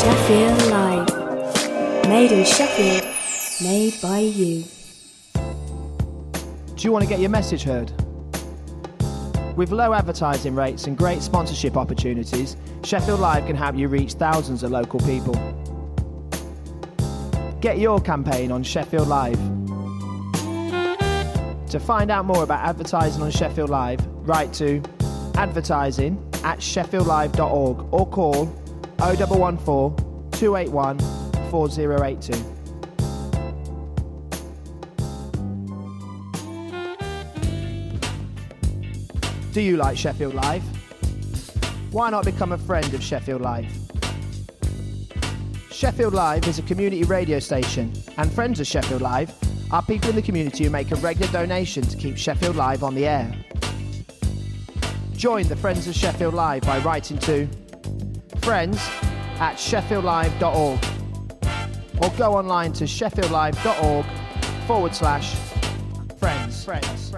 Sheffield Live. Made in Sheffield, made by you. Do you want to get your message heard? With low advertising rates and great sponsorship opportunities, Sheffield Live can help you reach thousands of local people. Get your campaign on Sheffield Live. To find out more about advertising on Sheffield Live, write to advertising@sheffieldlive.org or call 0114 281 4082. Do you like Sheffield Live? Why not become a friend of Sheffield Live? Sheffield Live is a community radio station, and friends of Sheffield Live are people in the community who make a regular donation to keep Sheffield Live on the air. Join the Friends of Sheffield Live by writing to friends@sheffieldlive.org or go online to sheffieldlive.org/friends.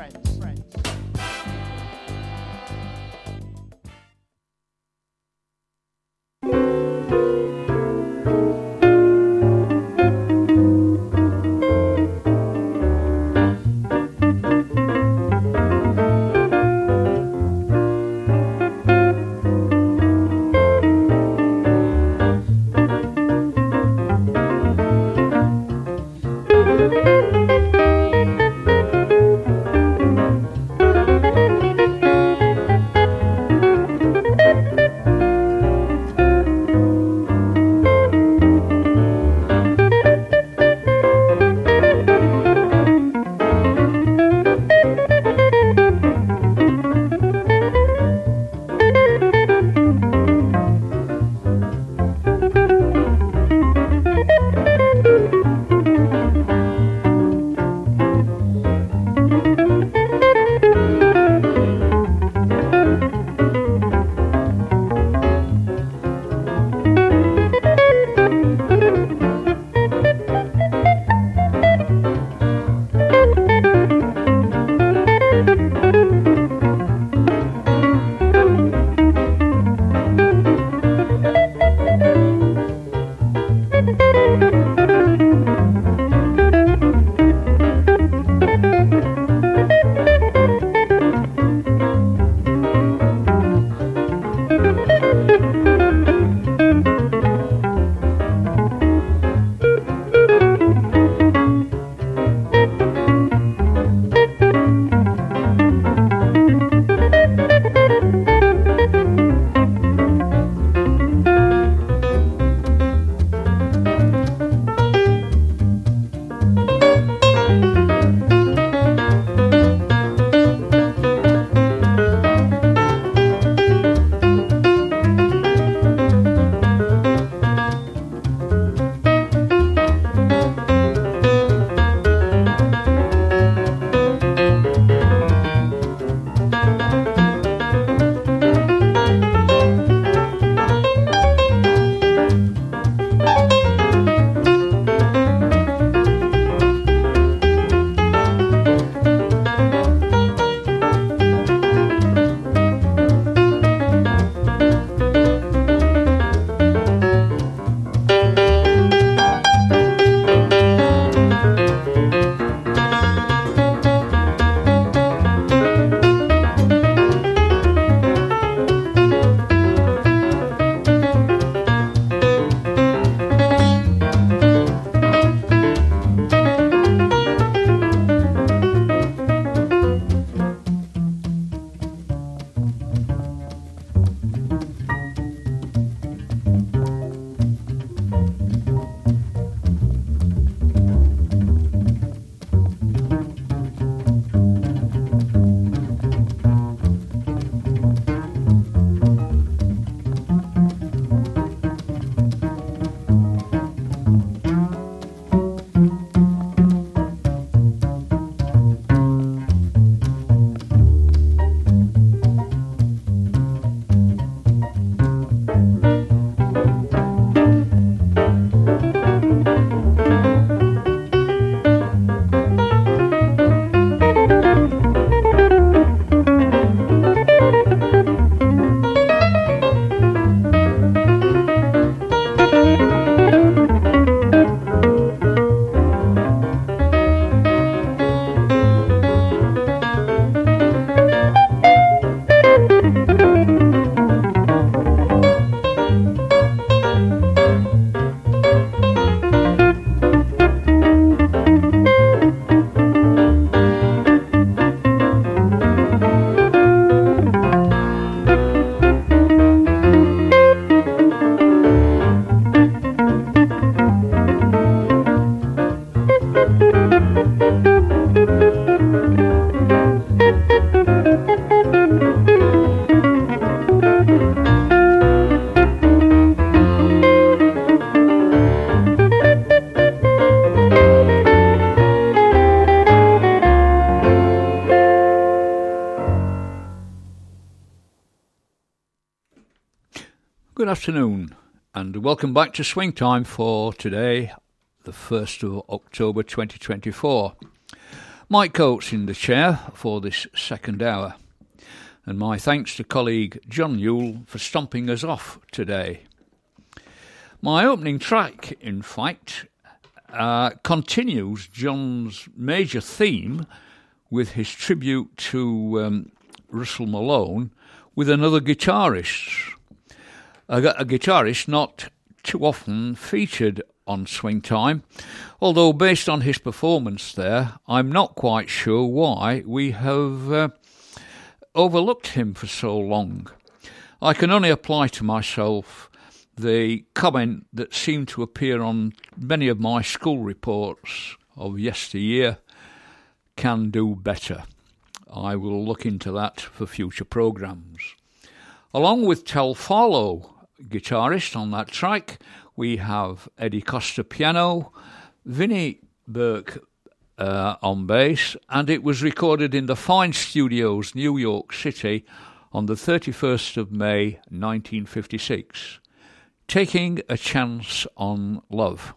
afternoon and welcome back to Swing Time for today, the 1st of October 2024. Mike Coates in the chair for this second hour, and my thanks to colleague John Newell for stomping us off today. My opening track, in fact, continues John's major theme with his tribute to Russell Malone with another guitarist. A guitarist not too often featured on Swing Time, although based on his performance there, I'm not quite sure why we have overlooked him for so long. I can only apply to myself the comment that seemed to appear on many of my school reports of yesteryear: can do better. I will look into that for future programmes. Along with Tel Farlow, guitarist on that track, we have Eddie Costa piano, Vinnie Burke on bass, and it was recorded in the Fine Studios, New York City, on the 31st of May 1956. Taking a Chance on Love.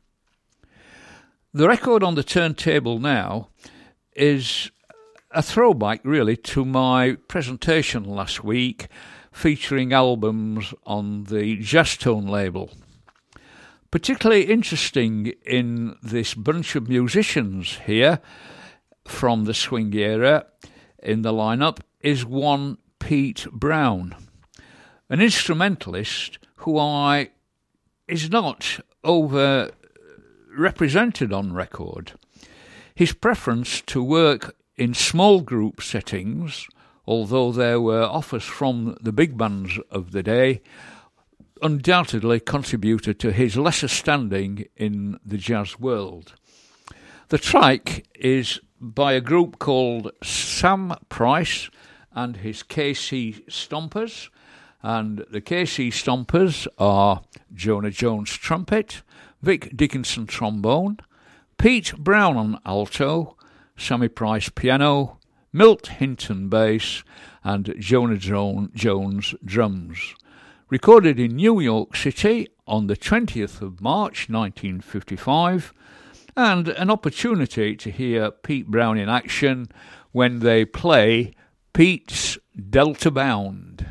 The record on the turntable now is a throwback, really, to my presentation last week featuring albums on the Jazztone label. Particularly interesting in this bunch of musicians here from the swing era in the lineup is one Pete Brown, an instrumentalist who is not over represented on record. His preference to work in small group settings, although there were offers from the big bands of the day, undoubtedly contributed to his lesser standing in the jazz world. The track is by a group called Sam Price and his KC Stompers, and the KC Stompers are Jonah Jones trumpet, Vic Dickinson trombone, Pete Brown on alto, Sammy Price piano, Milt Hinton bass, and Jonah Jones drums. Recorded in New York City on the 20th of March 1955, and an opportunity to hear Pete Brown in action when they play Pete's Delta Bound.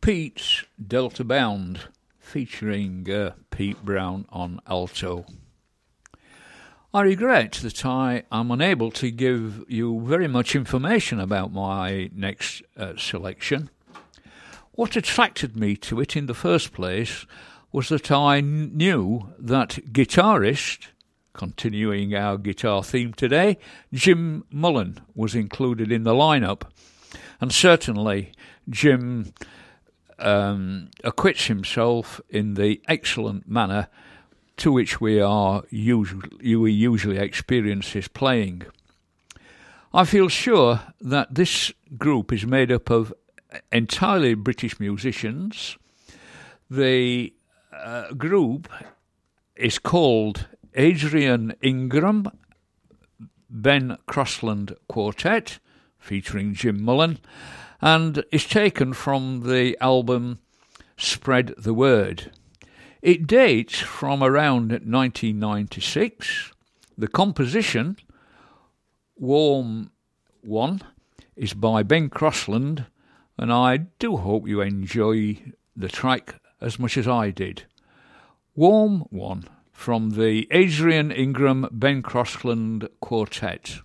Pete's Delta Bound, featuring Pete Brown on alto. I regret that I am unable to give you very much information about my next selection. What attracted me to it in the first place was that I knew that guitarist, continuing our guitar theme today, Jim Mullen was included in the lineup, and certainly Jim acquits himself in the excellent manner to which we usually experience his playing. I feel sure that this group is made up of entirely British musicians. The group is called Adrian Ingram Ben Crossland Quartet, featuring Jim Mullen, and is taken from the album Spread the Word. It dates from around 1996. The composition, Warm One, is by Ben Crossland, and I do hope you enjoy the track as much as I did. Warm One from the Adrian Ingram Ben Crossland Quartet.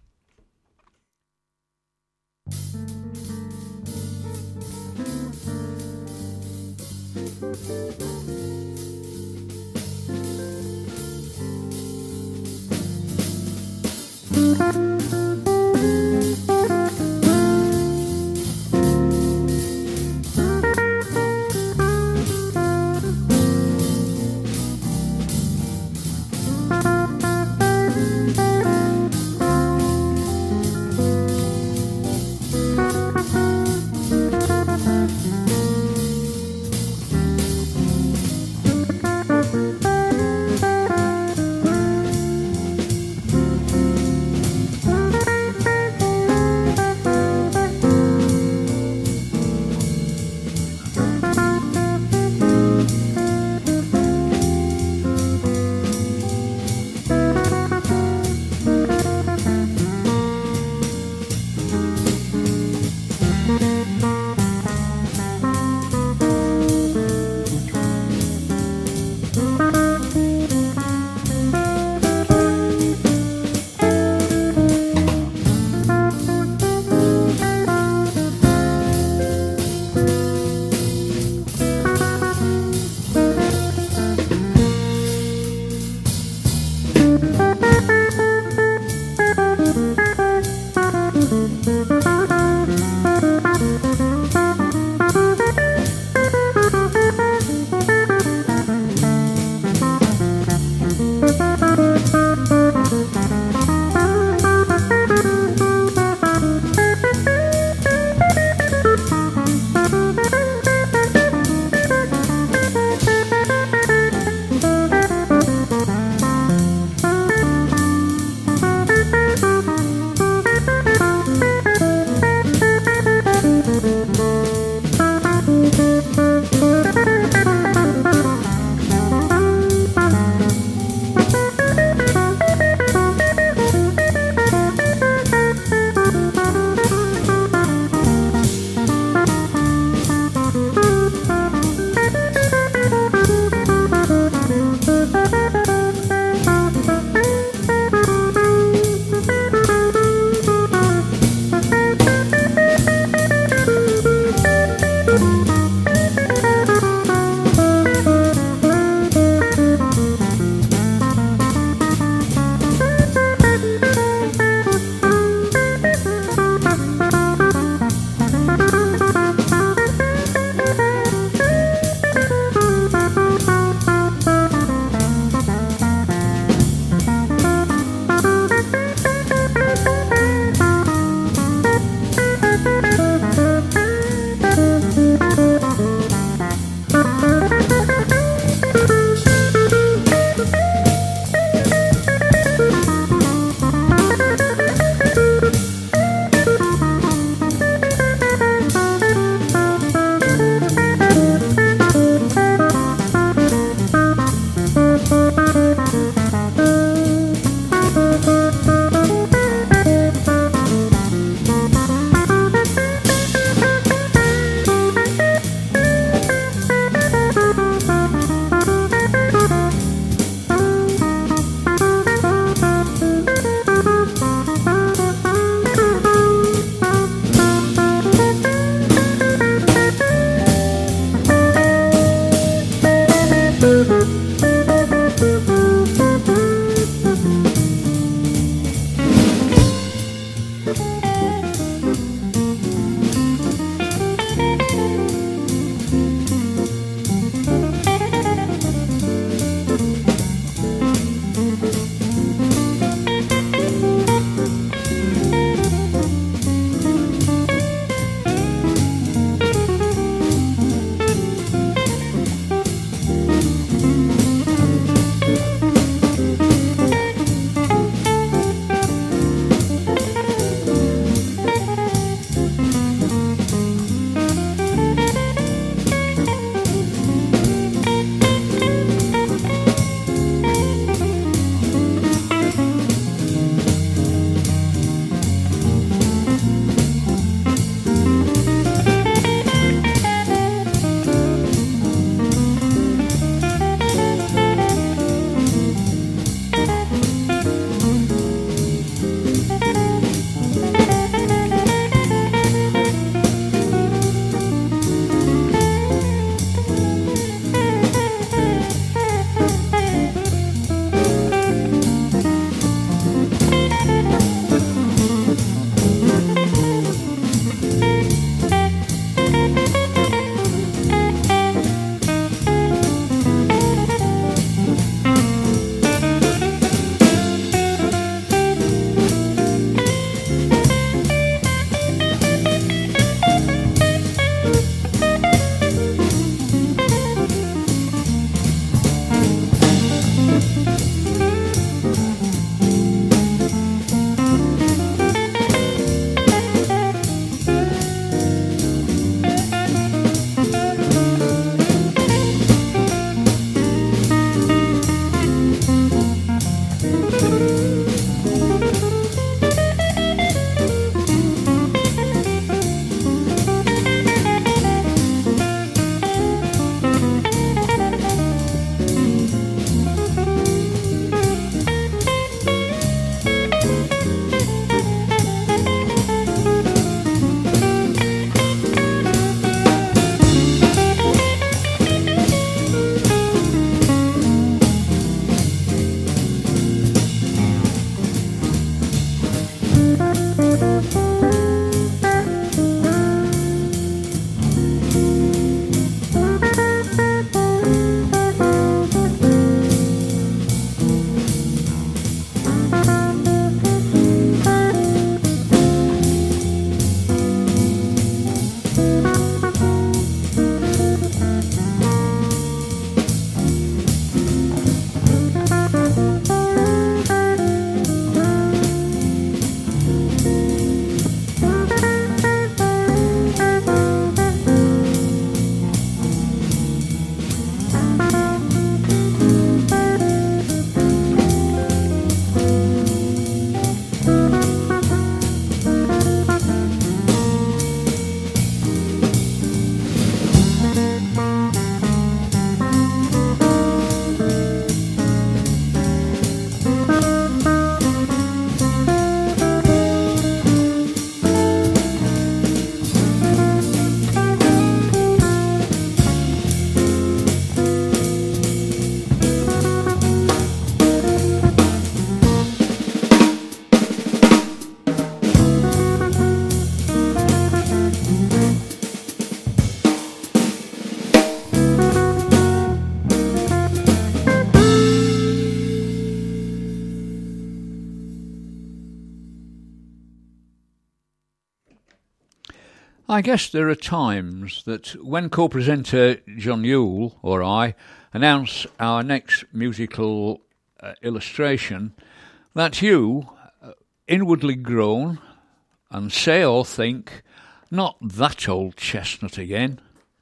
I guess there are times that when co-presenter John Yule or I announce our next musical illustration, that you, inwardly groan and say or think, not that old chestnut again,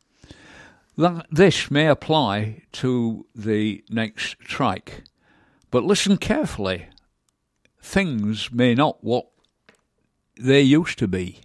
that this may apply to the next track. But listen carefully. Things may not what they used to be.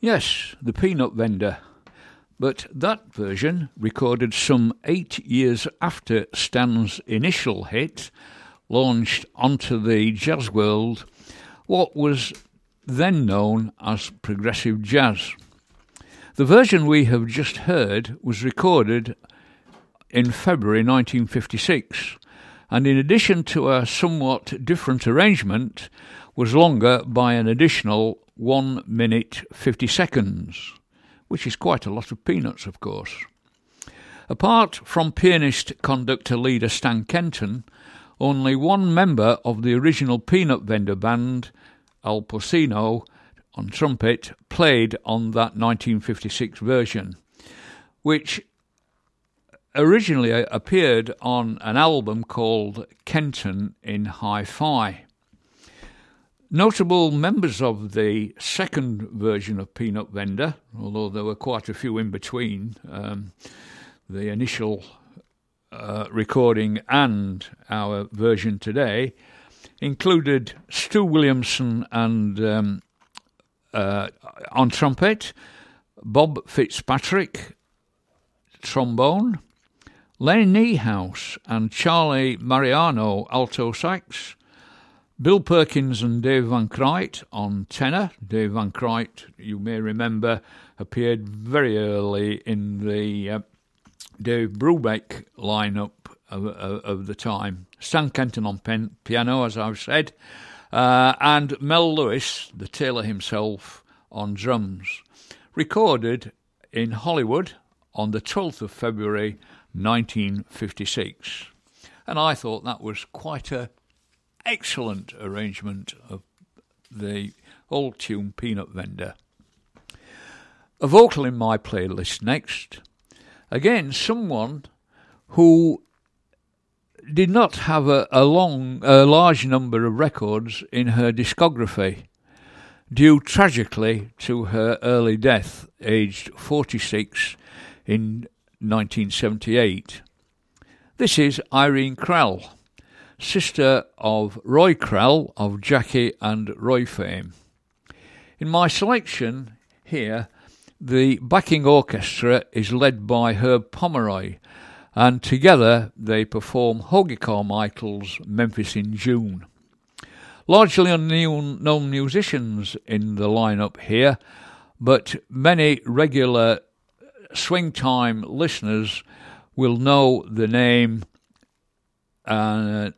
Yes, The Peanut Vendor. But that version, recorded some 8 years after Stan's initial hit, launched onto the jazz world what was then known as progressive jazz. The version we have just heard was recorded in February 1956, and in addition to a somewhat different arrangement, was longer by an additional 1 minute 50 seconds, which is quite a lot of peanuts, of course. Apart from pianist, conductor, leader Stan Kenton, only one member of the original Peanut Vendor band, Al Porcino, on trumpet, played on that 1956 version, which originally appeared on an album called Kenton in Hi-Fi. Notable members of the second version of Peanut Vendor, although there were quite a few in between the initial recording and our version today, included Stu Williamson and on trumpet, Bob Fitzpatrick trombone, Lenny Niehaus and Charlie Mariano alto sax, Bill Perkins and Dave Van Kruyt on tenor. Dave Van Kruyt, you may remember, appeared very early in the Dave Brubeck lineup of the time. Stan Kenton on piano, as I've said, and Mel Lewis, the tailor himself, on drums. Recorded in Hollywood on the 12th of February 1956. And I thought that was quite a excellent arrangement of the old tune Peanut Vendor. A vocal in my playlist next. Again, someone who did not have a large number of records in her discography, due tragically to her early death, aged 46 in 1978. This is Irene Krell, sister of Roy Krell of Jackie and Roy fame. In my selection here, the backing orchestra is led by Herb Pomeroy, and together they perform Hoagy Carmichael's Memphis in June. Largely unknown musicians in the lineup here, but many regular swing time listeners will know the name and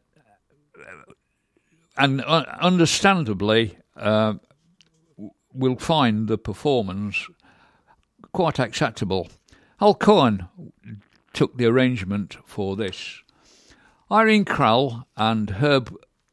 understandably will find the performance quite acceptable. Al Cohen took the arrangement for this. Irene Krell and Herb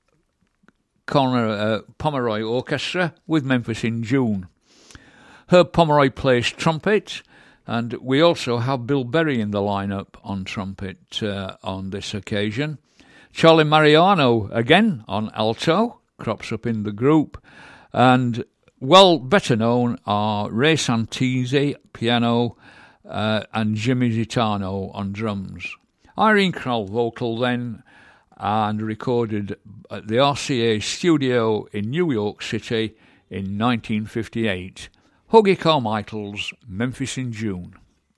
Pomeroy Orchestra with Memphis in June. Herb Pomeroy plays trumpet, and we also have Bill Berry in the lineup on trumpet on this occasion. Charlie Mariano, again, on alto, crops up in the group. And well better known are Ray Santisi, piano, and Jimmy Zitano on drums. Irene Krell vocal then, and recorded at the RCA studio in New York City in 1958. Hoagy Carmichael's Memphis in June.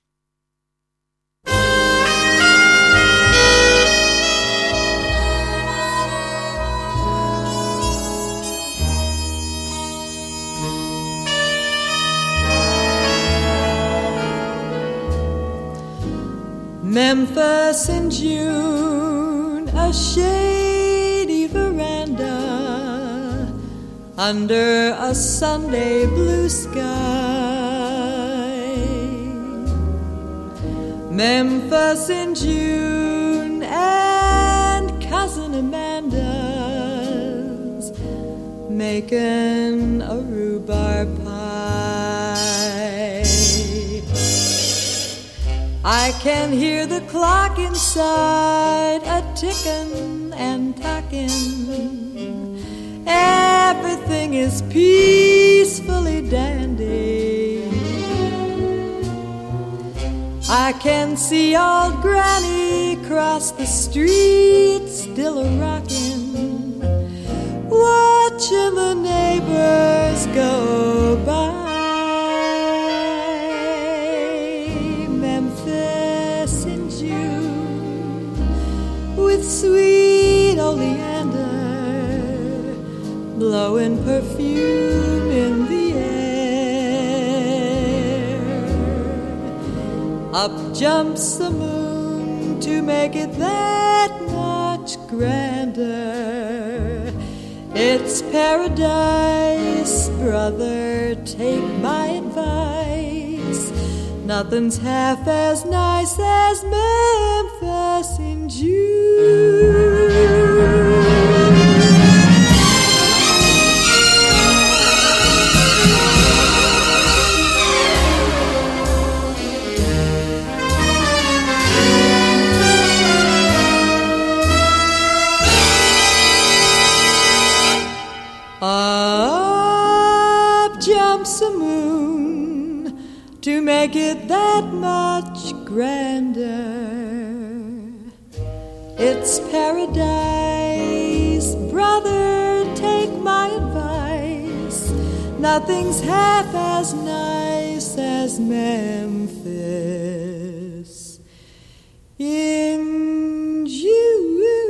Memphis in June, a shady veranda under a Sunday blue sky. Memphis in June and Cousin Amanda's making a rhubarb pie. I can hear the clock inside a-tickin' and tackin'. Everything is peacefully dandy. I can see old Granny cross the street, still a-rockin', watching the neighbors go by. Up jumps the moon to make it that much grander. It's paradise, brother, take my advice. Nothing's half as nice as Memphis in June. Up jumps the moon to make it that much grander. It's paradise, brother, take my advice. Nothing's half as nice as Memphis in June.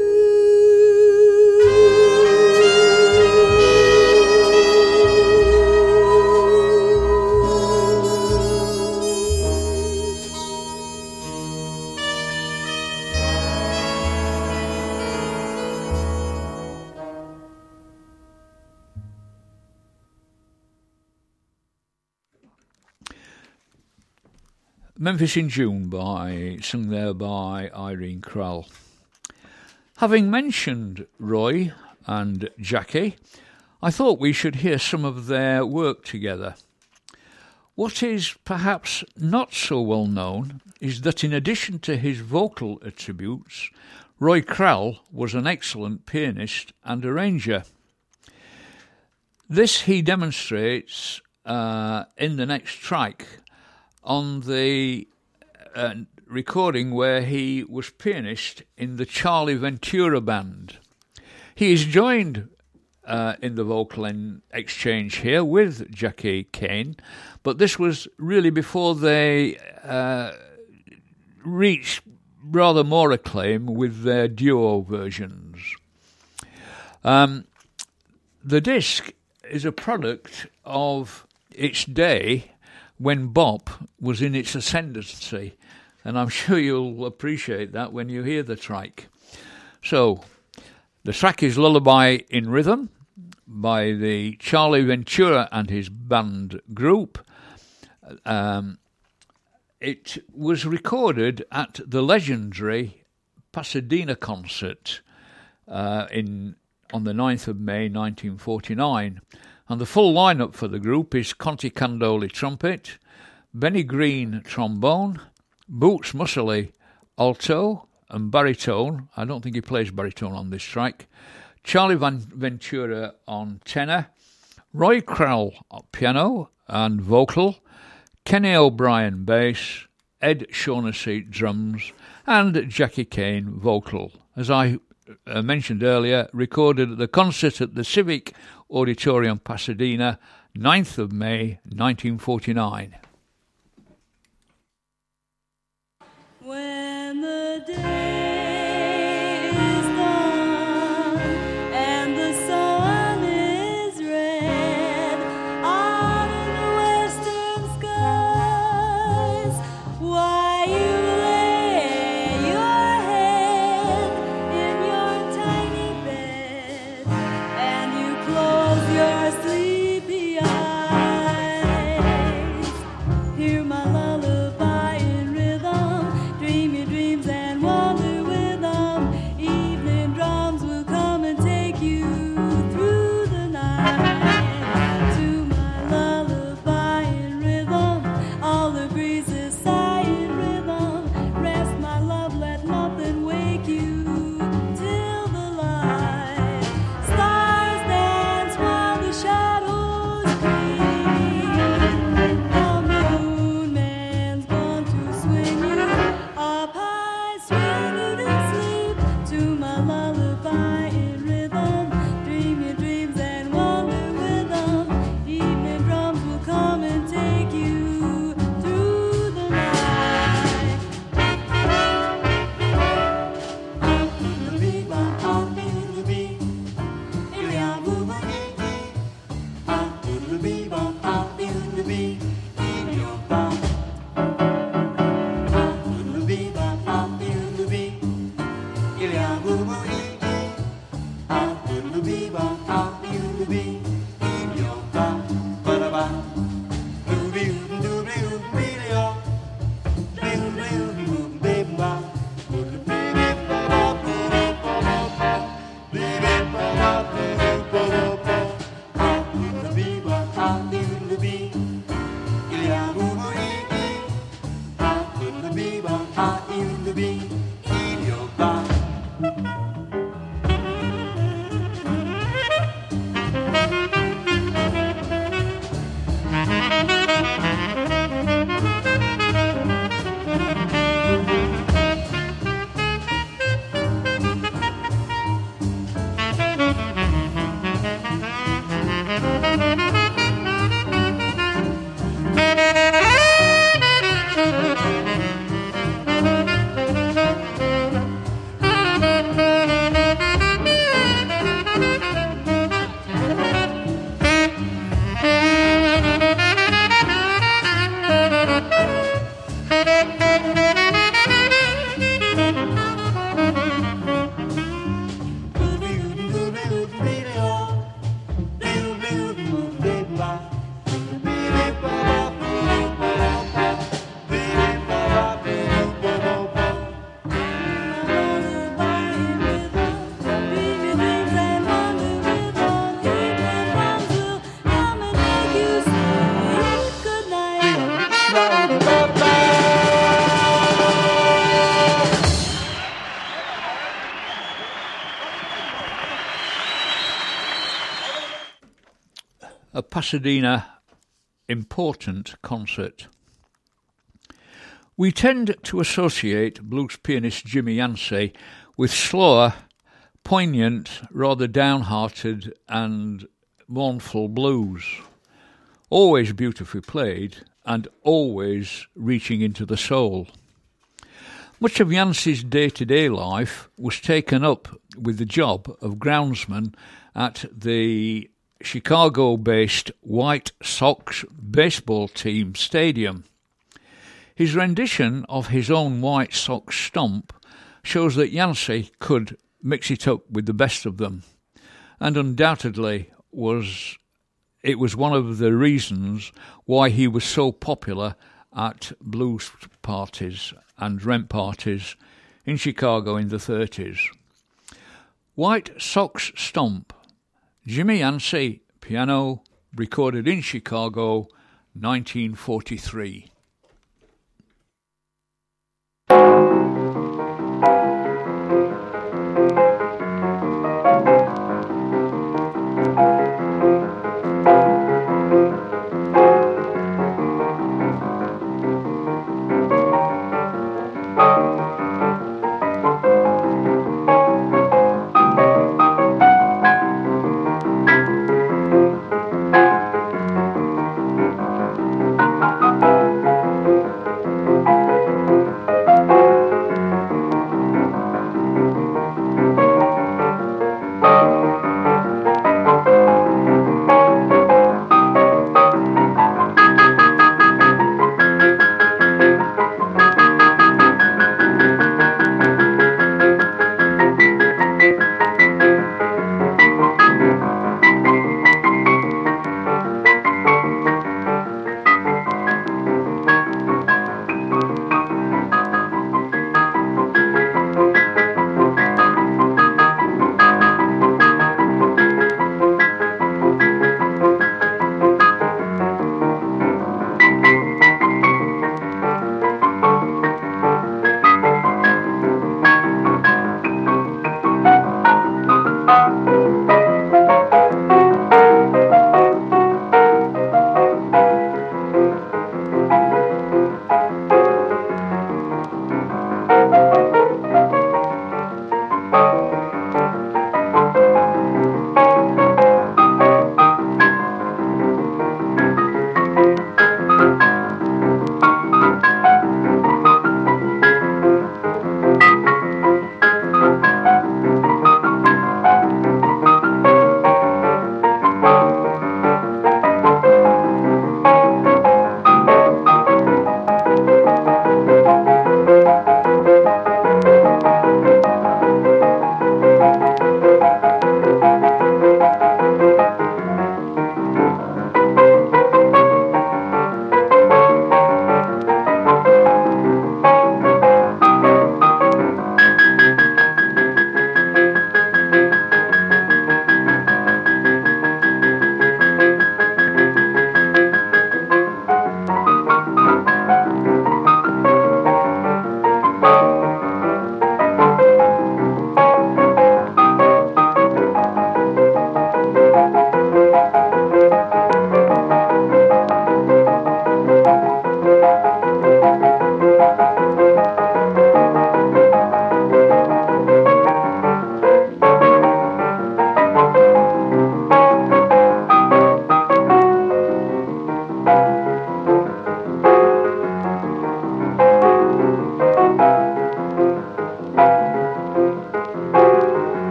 Memphis in June, sung there by Irene Krall. Having mentioned Roy and Jackie, I thought we should hear some of their work together. What is perhaps not so well known is that in addition to his vocal attributes, Roy Krall was an excellent pianist and arranger. This he demonstrates in the next track, on the recording where he was pianist in the Charlie Ventura Band. He is joined in the vocal exchange here with Jackie Kane, but this was really before they reached rather more acclaim with their duo versions. The disc is a product of its day when bop was in its ascendancy, and I'm sure you'll appreciate that when you hear the track. So, the track is Lullaby in Rhythm by the Charlie Ventura and his band group. It was recorded at the legendary Pasadena concert on the 9th of May 1949. And the full lineup for the group is Conti Candoli trumpet, Benny Green trombone, Boots Mussoley alto and baritone. I don't think he plays baritone on this track. Charlie Ventura on tenor, Roy Krall piano and vocal, Kenny O'Brien bass, Ed Shaughnessy drums, and Jackie Kane vocal. As I mentioned earlier, recorded at the concert at the Civic Auditorium, Pasadena, 9th of May, 1949. When the day is done and the sun is red out in the western skies, why you lay your head in your tiny bed and you close your sleepy eyes. Hear my lullaby in rhythm, dream your dreams and wander with them. Evening drums will come and take you through the night. To my lullaby in rhythm, all the breezes sigh in rhythm. Rest my love, let nothing wake you till the light. Stars dance while the shadows creep. The moon a Pasadena important concert. We tend to associate blues pianist Jimmy Yancey with slower, poignant, rather downhearted and mournful blues, always beautifully played and always reaching into the soul. Much of Yancey's day-to-day life was taken up with the job of groundsman at the Chicago-based White Sox baseball team stadium. His rendition of his own White Sox stomp shows that Yancey could mix it up with the best of them, and undoubtedly it was one of the reasons why he was so popular at blues parties and rent parties in Chicago in the 30s. White Sox Stomp, Jimmy Yancey, piano, recorded in Chicago, 1943.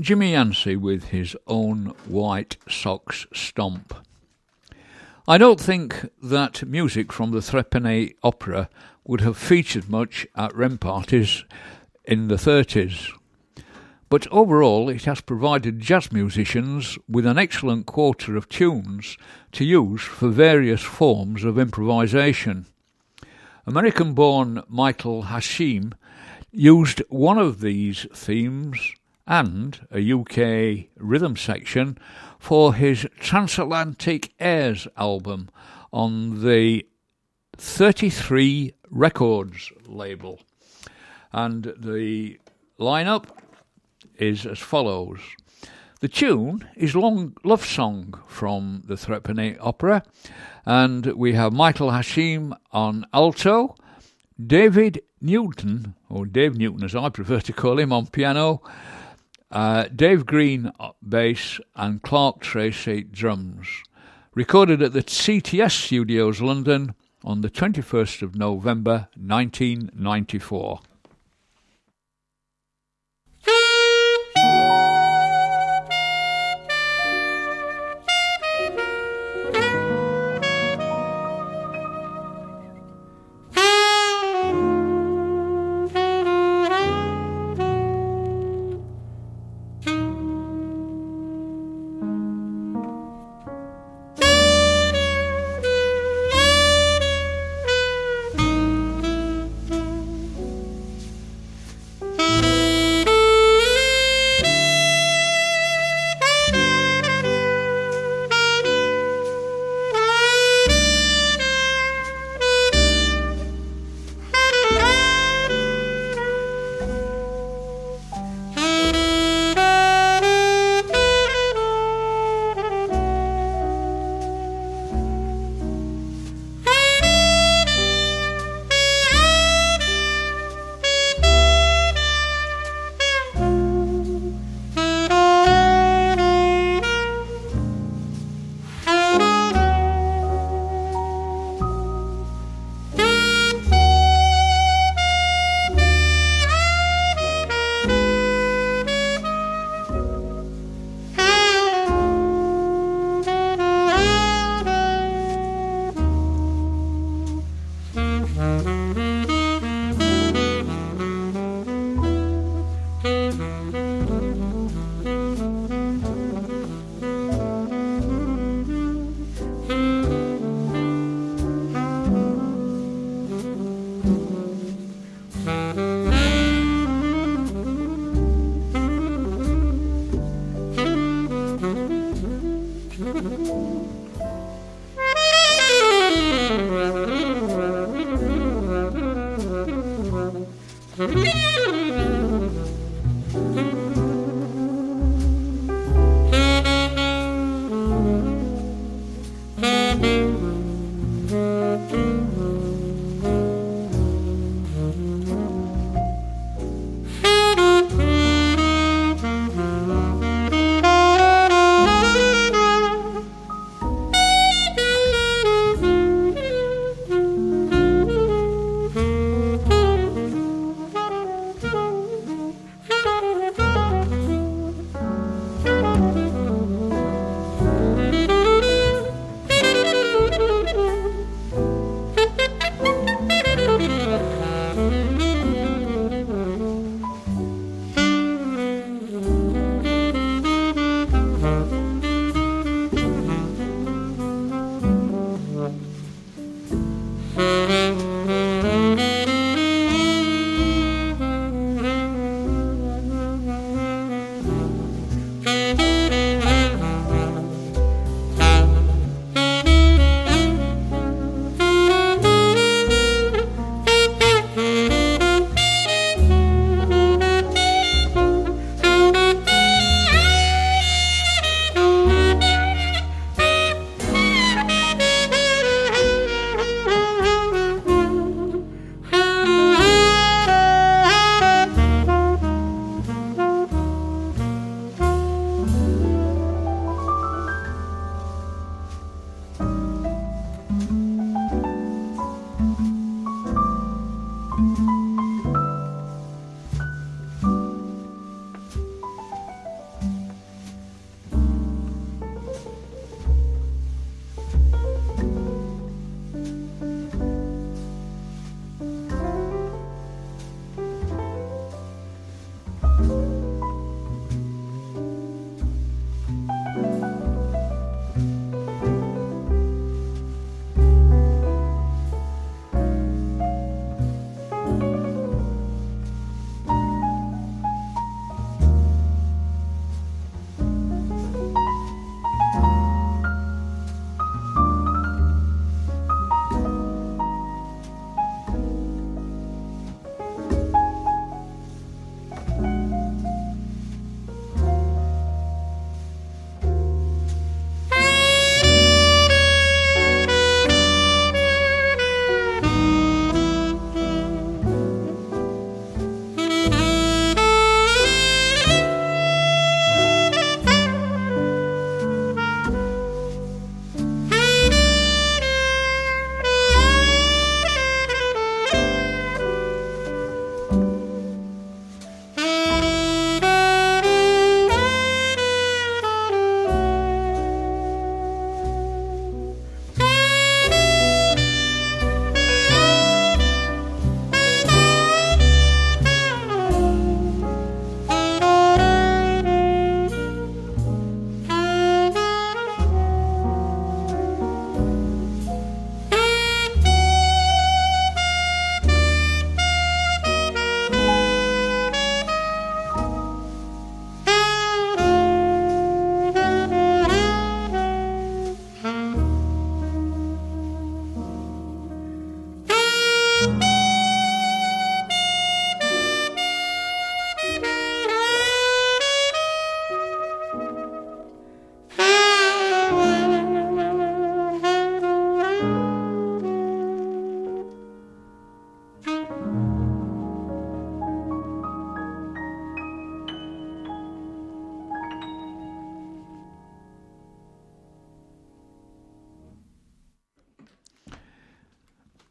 Jimmy Yancey with his own White Sox Stomp. I don't think that music from the Threepenny Opera would have featured much at Wren parties in the 30s. But overall, it has provided jazz musicians with an excellent quota of tunes to use for various forms of improvisation. American-born Michael Hashim used one of these themes and a UK rhythm section for his Transatlantic Airs album on the 33 Records label. And the lineup is as follows. The tune is Long Love Song from the Threepenny Opera, and we have Michael Hashim on alto, David Newton, or Dave Newton as I prefer to call him, on piano, Dave Green bass, and Clark Tracy drums. Recorded at the CTS Studios, London, on the 21st of November 1994.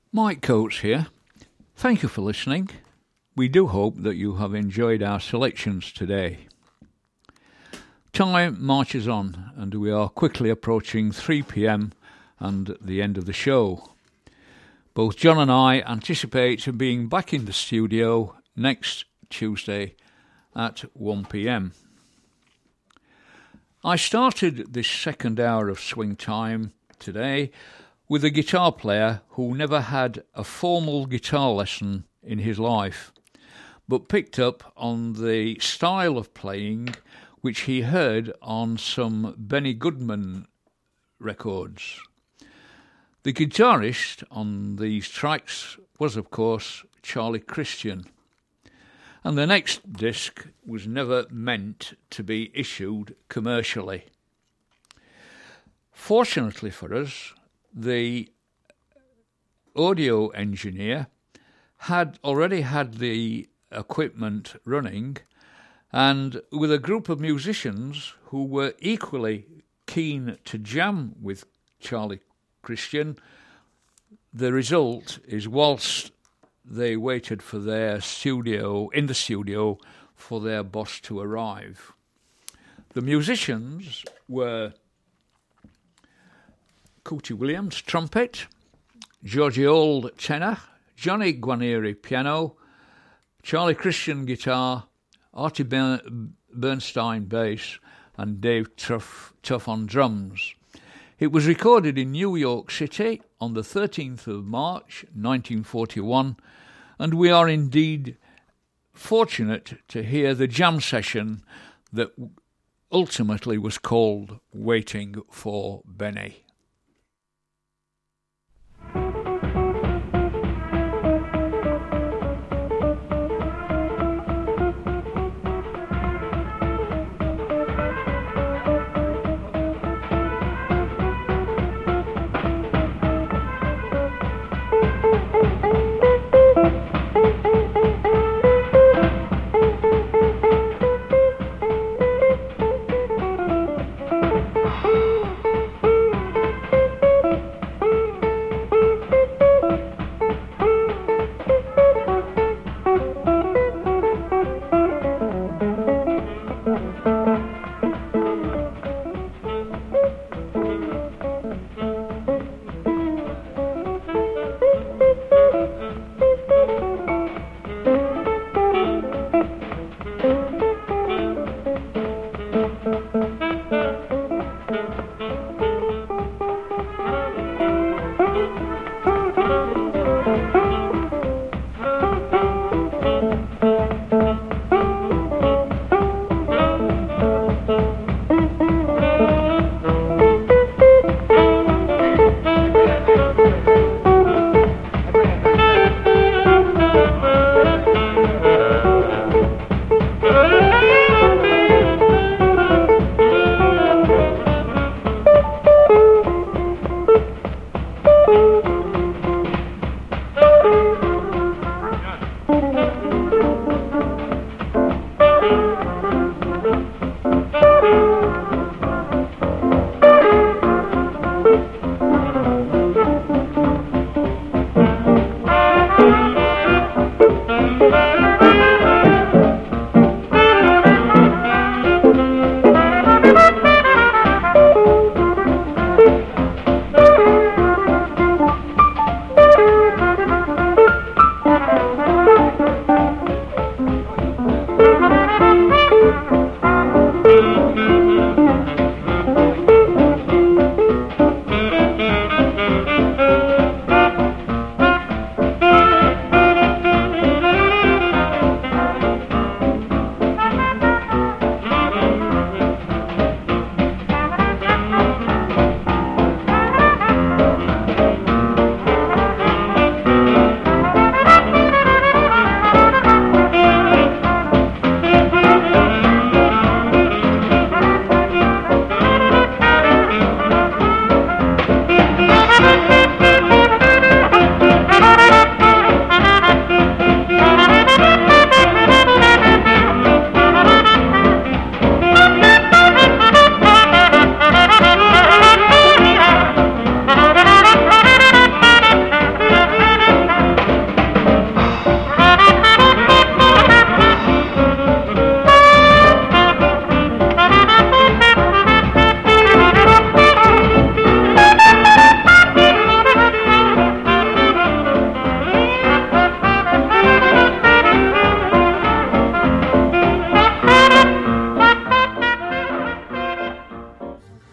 Mike Coates here. Thank you for listening. We do hope that you have enjoyed our selections today. Time marches on and we are quickly approaching 3 p.m. and the end of the show. Both John and I anticipate being back in the studio next Tuesday at 1 p.m. I started this second hour of Swing Time today with a guitar player who never had a formal guitar lesson in his life, but picked up on the style of playing which he heard on some Benny Goodman records. The guitarist on these tracks was, of course, Charlie Christian, and the next disc was never meant to be issued commercially. Fortunately for us, the audio engineer had already had the equipment running, and with a group of musicians who were equally keen to jam with Charlie Christian, the result is whilst they waited for their studio for their boss to arrive. The musicians were Cootie Williams, trumpet, Georgie Old, tenor, Johnny Guarnieri, piano, Charlie Christian, guitar, Artie Bernstein, bass, and Dave Tough on drums. It was recorded in New York City on the 13th of March, 1941, and we are indeed fortunate to hear the jam session that ultimately was called Waiting for Benny.